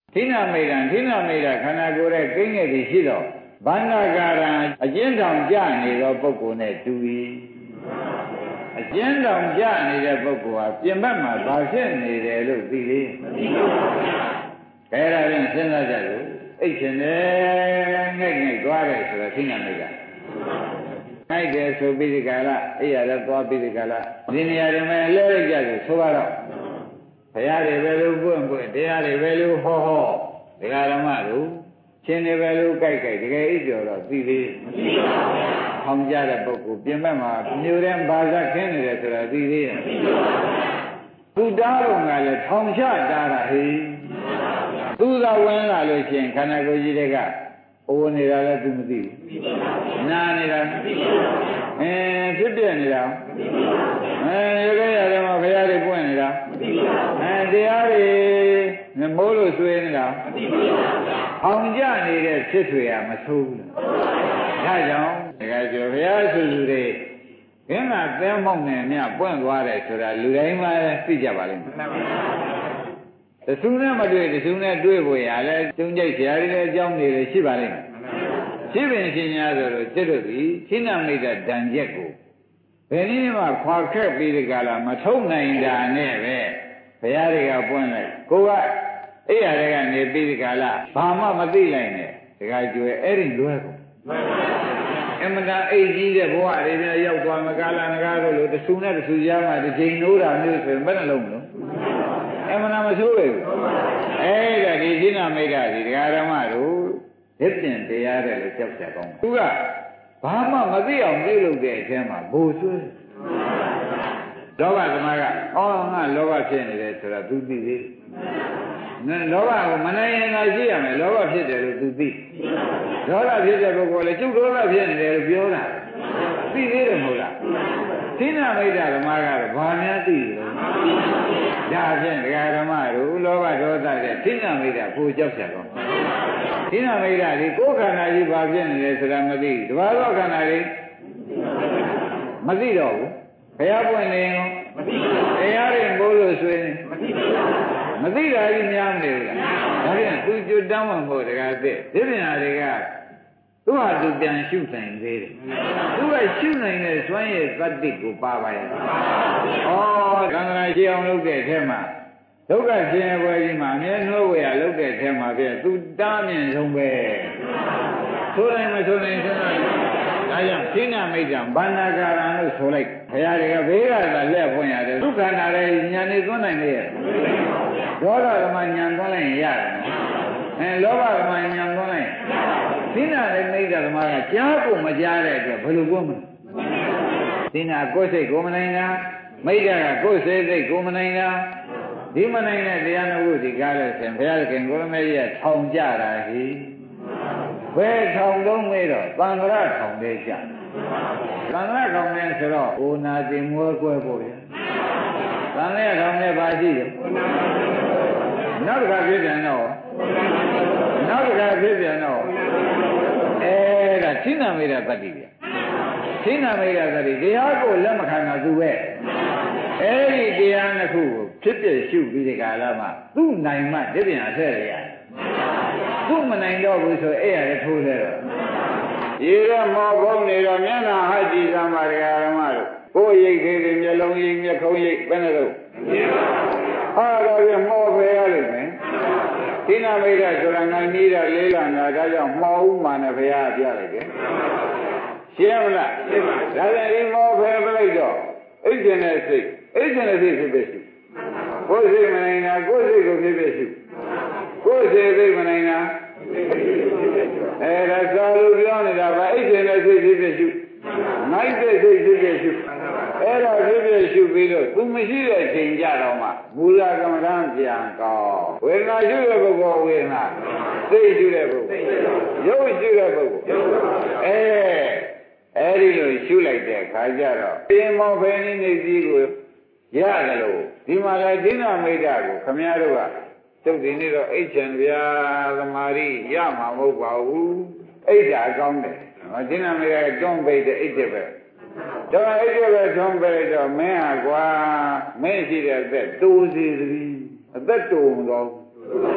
ထိနာမိတ်တာခန္ဓာကိုယ်ရဲ့ကိန်းငယ်တွေရှိတော့ဘာနာကာရံအကျဉ်းထောင်ကြနေသောပုဂ္ဂိုလ်နဲ့တူ၏အကျဉ်းထောင်ကြနေတဲ့ပုဂ္ဂိုလ်ဟာပြင်ဘက်မှာဘာဖြစ်နေတယ်လို့သိလေမသိပါဘူးခဲဒါဖြင့်စဉ်းစားကြလို့အိတ်ရှင်တယ်ငိုက်သွားတယ်ဆိုတော့ထိနာမိတ်တာငိုက်တယ်ဆိုပြီးဒီကလာအဲ့ရတော့သွားပြီးဒီကလာဒီနေရာတွေမှာလဲလိုက်ကြတယ်ဆိုတော့ဘုရားတွေပဲလို့ပွင့်တရားတွေပဲလို့ဟောဒကာဓမ္မတို့ရှင်တွေပဲလို့ကြိုက်တကယ်အိပ်ကျော်တော့သိသေးမသိပါဘူး။ဟောင်းကြတဲ့ပုဂ္ဂိုလ်ပြင်ဘက်မှာမြို့ထဲဘာသာခင်းနေတယ်ဆိုတာသိသေးရဲ့မသိပါဘူး။သူတားတော့ငါလည်းထောင်ချတားတာဟေးသူသာဝင်လာလို့ရှိရင်ခန္ဓာကိုယ်ကြီးတွေကအိုးနေတာလည်းသူမသိဘူး။နာနေတာမသိပါဘူး။ဖြစ်ပြနေတာမသိပါဘူး။ရေခဲရတယ်မှာဘုရားတွေပွင့်နေတာမသိပါဘူး။တရားတွေမိုးလို့ဆွေးနေတာမသိပါဘူး။အောင်ကြနေတဲ့ဖြစ်ထွေရမဆိုးဘူး။ဒါကြောင့်တကယ်ဆိုဘုရားဆူဆူတွေခင်းကသဲမောက်နဲ့မြပွင့်သွားတယ်ဆိုတာလူတိုင်းမှသိကြပါလိမ့်မယ်။တဆူနဲ့မတွေ့တဆူနဲ့တွေ့ဖို့ရလဲတုံးကြိုက်ဆရာတွေလည်းအကြောင်းတွေရှိပါလိမ့်မယ်။ရှိပင်ရှင်များဆိုတော့စစ်တို့ဒီရှင်းနာမိတ်တဲ့ဓာန်ချက်ကိုဘယ်နည်းမှခွာခက်ပြီးဒီကလာမထုံနိုင်တာနဲ့ပဲဘုရားတွေကပွင့်လိုက်ကိုကအဲ့ရတဲ့ကနေပြီးဒီကလာဘာမှမသိလိုက်နဲ့တခါကျွဲအဲ့ဒီလွဲကုန်အမှန်တန်အိတ်ကြီးတဲ့ဘဝတွေပြန်ရောက်သွားမကာလငကားတို့လို့တဆူနဲ့တဆူကြားမှာတစ်ချိန်နိုးတာမျိုးဆိုရင်ဘယ်နှလုံးမလို့အမှန်တန်မဆိုးပဲဘူးအဲ့ဒါဒီရှင်းနာမိတ်တာဒီဒကာဓမ္မတို့ဒိဋ္ဌင်တရားတဲ့လို့ကြောက်ကြကောင်းသူကဘာမှမသိအောင်ပြုလုပ်တဲ့အထဲမှာဘိုလ်ဆွဲလောဘသမားကအော်ငါလောဘဖြစ်နေတယ်ဆိုတာ तू သိသေးလောဘကိုမနိုင်ရင်သာရှိရမယ်လောဘဖြစ်တယ်လို့ तू သိဒေါသဖြစ်တဲ့ပုဂ္ဂိုလ်လည်းကျုပ်ဒေါသဖြစ်နေတယ်လို့ပြောတာသိသေးတယ်မဟုတ်လားသီနာမိတ်တာဓမ္မကတော့ဘာများသိတယ်ဒါဖြင့်ဒကာဓမ္မတို့လောဘဒေါသတဲ့သီနာမိတ်တာကိုကြောက်ကြကောင်းသီနာမိတ်တာဒီကိုယ်ခန္ဓာကြီးဘာဖြစ်နေလဲဆိုတာမသိတဘာသောခန္ဓာလေးမသိတော့ဘူးဘုရားပွင့်နေရောမသိပါဘူးတရားတွေမိုးလို့ဆွေးနေမသိတာကြီးများမနေဘူးလားဒါဖြင့်သူကျွတ်တောင်းမှမဟုတ်တကားတဲ့ဒီပညာတွေကသူ့ဟာသူပြန်ရှုနိုင်သေးတယ်သူကရှုနိုင်တဲ့စွမ်းရည်သတ္တိကိုပါပါရဲ့ဩကံကြရာရှိအောင်လုပ်တဲ့အထက်မှာဒုက္ခရှင်ရဲ့ဘွယ်ကြီးမှာအမြဲနှိုးဝေရလုပ်တဲ့အထက်မှာပြသူတားမြင်ဆုံးပဲဆိုနိုင်မဆိုနိုင်စဉ်းစားဒါကြောင့်ရှင်းနာမိတ်တံဘာနာကာရံလို့ဆိုလိုက်ဘုရားတွေကဘေးကသာလက်ဖွင့်ရတယ်ဒုက္ခနာလည်းညာနေသွန်းနိုင်လေရဲ့ဒေါသကမှညာသွန်းလိုက်ရင်ရတယ်လောဘကမှညာသွန်းလိုက်ရှင်းနာလည်းမိတ်တံဓမ္မကကြားဖို့မကြားတဲ့အတွက်ဘယ်လိုကိုမလဲရှင်းနာကိုယ်စိတ်ကိုမနိုင်တာမိတ်တံကကိုယ်စိတ်ကိုမနိုင်တာဒီမနိုင်တဲ့တရားနှုတ်ဒီကားလို့ဆိုရင်ဘုရားခင်ကိုရမေကြီးကထောင်ကြတာဟိဘယ်ထောင်တော့မေးတော့သံဃာထောင်လေးကြသံဃာထောင်လေးဆိုတော့အိုနာတင်မွဲကွဲဖို့ရသံဃာထောင်လေးပါရှိတယ်နောက်တစ်ခါဖြစ်ပြန်တော့နောက်တစ်ခါဖြစ်ပြန်တော့ဒါရှင်းနာမိတ်တာတတ္တိပြရှင်းနာမိတ်တာတတ္တိတရားကိုလက်မခံတာသူပဲအဲ့ဒီတရားနှစ်ခုကိုဖြစ်ပြရှုပြီးဒီကာလမှာသူ့နိုင်မှဒီပြန်အထက်ရရသူ့မနိုင်တော့ဘူးဆိုအဲ့ရတယ်ထိုးလဲတော့ရေရမောကုန်းနေတော့မျက်နှာဟကြည့်သမားတရားဓမ္မတို့ကိုယ်ရိတ်သေးတယ်မျက်လုံးရိတ်မျက်ခုံးရိတ်ဘယ်နဲ့တော့အားတော့ပြမောပဲရလိမ့်မယ်ဒီနာမိတ်ဆိုတာနိုင်ပြီးတော့လေးလာတာဒါကြောင့်မောဥမာနဲ့ဘုရားပြလိုက်တယ်ရှင်းမလားဒါလည်းဒီမောပဲပြလိုက်တော့အိတ်ကျင်တဲ့စိတ်ဖြစ်ဖြစ်ရှုကိုယ်စိတ်မနိုင်တာကိုယ်စိတ်ကိုဖြစ်ဖြစ်ရှုကိုယ်စိတ်သိမနိုင်တာဒါသာလို့ပြောနေတာပါအိတ်ကျင်တဲ့စိတ်ဖြစ်ဖြစ်ရှုနိုင်တဲ့စိတ်ဖြစ်ဖြစ်ရှုအဲ့တော့ဖြစ်ဖြစ်ရှုပြီးတော့သူမရှိတဲ့အချိန်ကြတော့မှမူလကမ္မဋ္ဌာန်းပြန်ကောင်းဝေဒနာရှုတဲ့ပုဂ္ဂိုလ်ဝေဒနာစိတ်ရှုတဲ့ပုဂ္ဂိုလ်ရုပ်ရှုတဲ့ပုဂ္ဂိုလ်အဲ့ဒီလိုရှုလိုက်တဲ့ခါကျတော့ပြင်မောဖယ်နေနေစည်းကိုရတယ်လို့ဒီမှာလည်းဒိဋ္ဌိမိတ်တာကိုခမည်းတော်ကတုတ်ဒီနေ့တော့အိတ်ချံဗျာသမာဓိရမှာမဟုတ်ပါဘူးအိတ်တာကောင်းတယ်ဒိဋ္ဌိမိတ်ကတွန်းပိတ်တဲ့အိတ်တဲ့ပဲတော့အိတ်တဲ့ပဲတွန်းပိတ်တော့မင်းဟာကွာမင်းရှိတဲ့အသက်တိုးစီသည်အသက်တိုးမတော့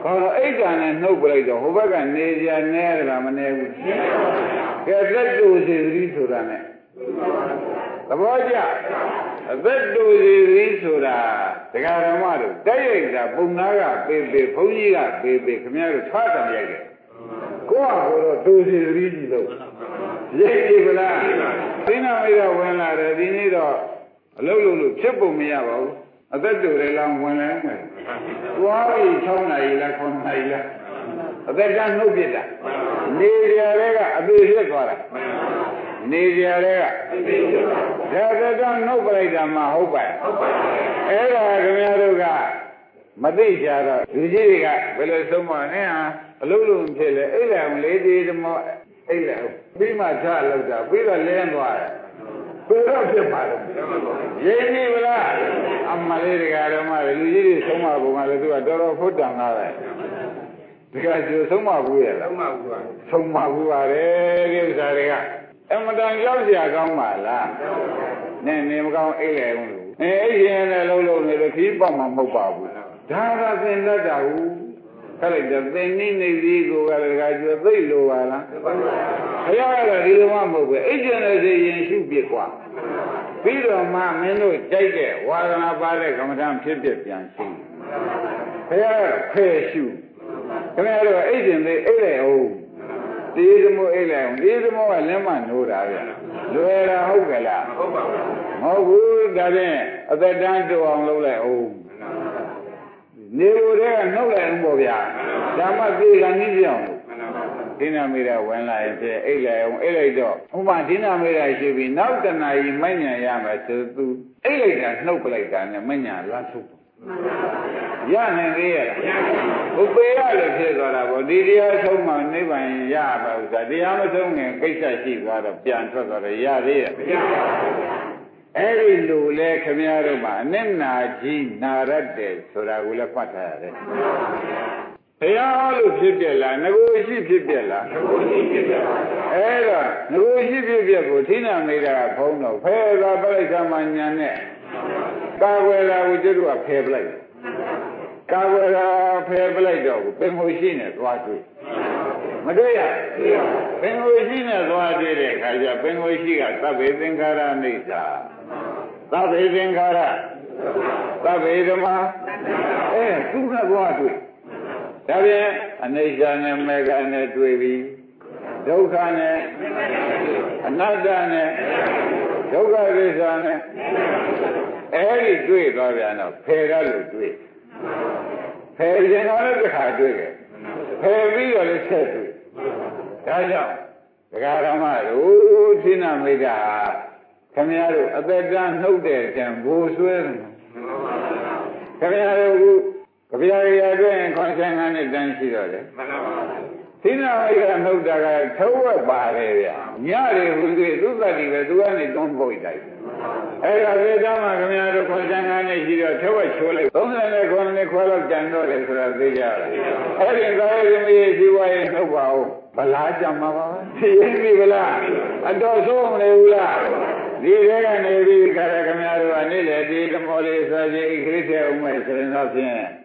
ဟောအိတ်ကံနဲ့နှုတ်ပလိုက်တော့ဟိုဘက်ကနေကြနဲလားမနေဘူးကဲသက်တူစီသတိဆိုတာနဲ့သဘောကျအသက်တူစီသတိဆိုတာတရားဓမ္မတို့တိုက်ရိုက်တာပုံနာကပေပေဘုန်းကြီးကပေပေခင်ဗျားတို့ထွားတယ်ရိုက်တယ်ကိုယ့်ဟာကိုယ်တော့တူစီသတိကြီးလို့ရိပ်ပြီဗလားသိနာမိတ်ကဝင်လာတယ်ဒီနေ့တော့အလုပ်လုပ်လို့ဖြစ်ပုံမရပါဘူးအသက်တူတယ်လားဝင်လဲမယ်သွားပြီ6နာရီလား9နာရီလားအသက်ကနှုတ်ပြတာနေကြတဲ့ကအသေးဖြစ်သွားတာနေကြတဲ့ကဒါသက်ကနှုတ်ပလိုက်တာမှဟုတ်ပါ့အဲ့ဒါခင်ဗျားတို့ကမသိကြတော့လူကြီးတွေကဘယ်လိုဆုံးမလဲဟာအလုံးလုံးဖြစ်လေအဲ့ဒါလေးဒီဓမ္မအဲ့ဒါပြီးမှထားလောက်တာပြီးတော့လင်းသွားတယ်ဘယ်တော့ဖြစ်ပါလဲရင်းပြီဗလားအမလေးတရားဓမ္မတွေလူကြီးတွေဆုံးမပုံကလည်းသူကတော်တော်ဖုတ်တန်လာတယ်ဒီကကျိုးဆုံးမဘူးရဲ့လားဆုံးမဘူးပါတယ်ဒီဥစ္စာတွေကအမတန်ကြောက်စရာကောင်းပါလားနဲ့နေမကောင်းအိတ်လေဦးလို့အိတ်ရင်လည်းလုံးလုံးနေလို့ခီးပေါက်မှမဟုတ်ပါဘူးဒါကသင်တတ်တာဟုတ်ခက်လိုက်တော့သင်နိနေသေးကိုကလည်းဒီကကျိုးသိလို့ပါလားဘုရားကဒီလိုမှမဟုတ်ပဲအိတ်ကျင်တဲ့စိတ်ရင်ရှုပြစ်กว่าပြီးတော့မှမင်းတို့ကြိုက်တဲ့ဝါဒနာပါတဲ့ကမ္မဋ္ဌာန်းဖြစ်ဖြစ်ပြန်ရှင်းဘုရားကဖယ်ရှုခင်ဗျားတို့အိတ်ကျင်သေးအိတ်လေအောင်ဒီသမို့အိတ်လေအောင်ဒီသမို့ကလက်မနိုးတာဗျလွယ်တာဟုတ်ကလားဟုတ်ပါဘူးမဟုတ်ဘူးဒါဖြင့်အသက်တန်းတူအောင်လုပ်လိုက်အောင်နေလို့တဲ့ကနှုတ်လိုက်အောင်ပေါ့ဗျာဓမ္မသေကနိပြအောင်ဒိနာမေရဝင်လာရင်ဖြင့်အိတ်လေအောင်အိတ်လိုက်တော့ဥပမာဒိနာမေရရှိပြီနောက်တနာရီမညံရမယ်ဆိုသူအိတ်လိုက်တာနှုတ်ပလိုက်တာနဲ့မညံလာထုတ်ရနိုင်သေးရဲ့ဘုပေရလို့ဖြစ်သွားတာပေါ့ဒီတရားဆုံးမှနိဗ္ဗာန်ရပါဥစ္စာတရားမဆုံးခင်ကိစ္စရှိသွားတော့ပြန်ထွက်သွားတယ်ရသေးရဲ့မရပါဘူးအဲ့ဒီလူလဲခမည်းတော်မှာအနစ်နာကြီးနာရတယ်ဆိုတာကိုလည်းမှတ်ထားရတယ်ဘုရားလို့ဖြစ်ပြလားငကိုရှိဖြစ်ပြလားငကိုရှိဖြစ်ပြပါအဲ့တော့ငကိုရှိဖြစ်ပြကိုထိနာမိတာဖုံးတော့ဖဲသာပရိစ္ဆာမညာနဲ့ကာဝေလာကိုကျတော့ဖယ်ပလိုက်ကာဝေလာဖယ်ပလိုက်တော့ပင်ကိုရှိနဲ့သွားတွေ့မတွေ့ရပင်ကိုရှိနဲ့သွားတွေ့တဲ့အခါကျပင်ကိုရှိကသဗ္ဗေသင်္ခါရအိဋ္ဌာသဗ္ဗေသင်္ခါရသဗ္ဗေဓမ္မသူကသွားတွေ့ဒါပြန်အနိစ္စနဲ့မေဃနဲ့တွေ့ပြီဒုက္ခနဲ့အနတ္တနဲ့ဒုက္ခသစ္စာနဲ့အဲ့ဒီတွေ့သွားပြန်တော့ဖယ်ရလို့တွေ့ဖယ်ရင်တော့လည်းတစ်ခါတွေ့ခဲ့ဖယ်ပြီးတော့လည်းဆက်တွေ့ဒါကြောင့်ဒကာဓမ္မတို့သင်္နာမိတ်တာခင်ဗျားတို့အသက်တန်းနှုတ်တဲ့ကျန်ဘိုးဆွဲတယ်ခင်ဗျားတို့ကဗျာရအတွင်း85နှစ်တန်းရှိတော့တယ်မှန်ပါပါသင်္နာမိတ်ကနှုတ်တာကထုံးဝက်ပါတယ်ဗျညတွေဟူသေးသူသတ္တိပဲသူကနေတွန်းပုတ်တိုက်အဲ့ဒါသေတမှာခင်ဗျားတို့85နှစ်ရှိတော့ထုံးဝက်ချိုးလိုက်39နှစ်ခွဲလောက်ကျန်တော့တယ်ဆိုတာသိကြတယ်အဲ့ဒီသာယသမီးရှိဝါရဲ့နှုတ်ပါဦးဗလားကြမှာပါသိရင်ပြီဗလားအတော်ဆုံးမနေဘူးလားဒီထဲကနေပြီးခါရခင်ဗျားတို့ကနေ့လေဒီဓမ္မလေးဆိုခြင်းဣခရစ်တဲ့ဥမဲ့ဆိုရင်တော့ဖြင့်